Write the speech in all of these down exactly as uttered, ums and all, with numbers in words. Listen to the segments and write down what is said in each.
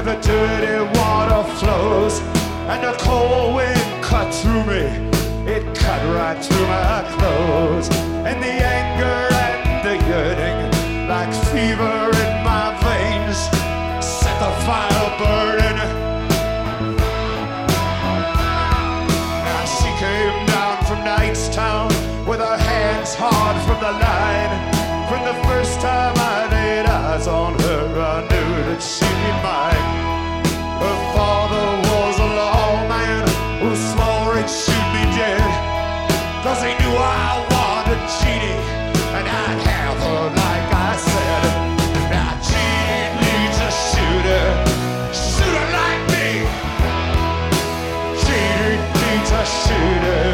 where the dirty water flows and the cold wind cut through me. It cut right through my clothes, and the anger and the yearning, like fever in my veins, set the fire burning. Now she came down from Knightstown with her hands hard from the line. From the first time I laid eyes on her, I knew that she'd be mine. Her father was a lawman who swore he'd shoot me dead, 'cause he knew I wanted Jeannie, and I'd have her like I said. Now Jeannie needs a shooter, shooter like me. Jeannie needs a shooter.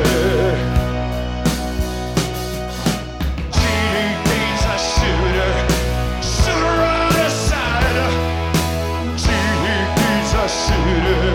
Jeannie needs a shooter, shooter on the side. Jeannie needs a shooter.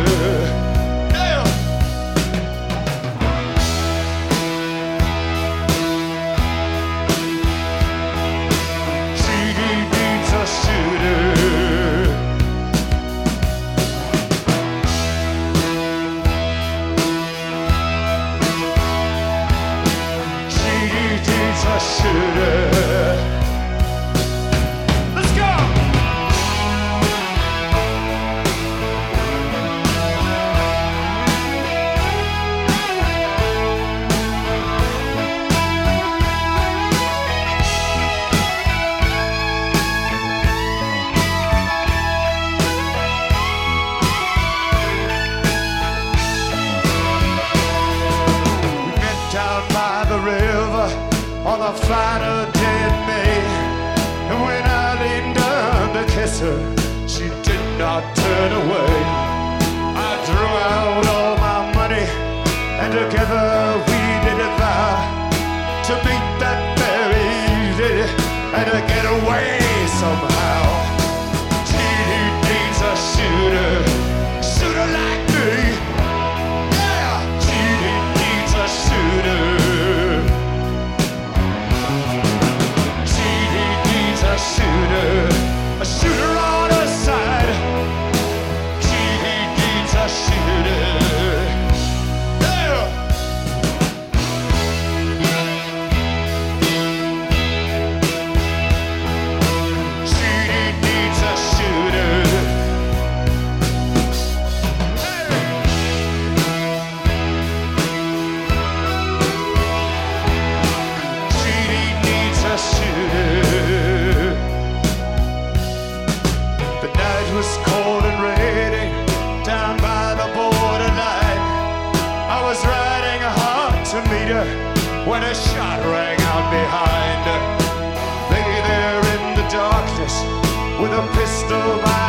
On a finer day in May, and when I leaned down to kiss her, she did not turn away. I drew out all my money, and together we did a vow to meet that very day and to get away somehow. Jeannie needs a shooter, shooter like me. Yeah, Jeannie needs a shooter. A shooter, a shooter on her side. Jeannie needs a shooter. Yeah. Jeannie needs a shooter. Hey. Jeannie needs a shooter. It was cold and raining down by the borderline. I was riding hard to meet her when a shot rang out behind. Lay there in the darkness with a pistol by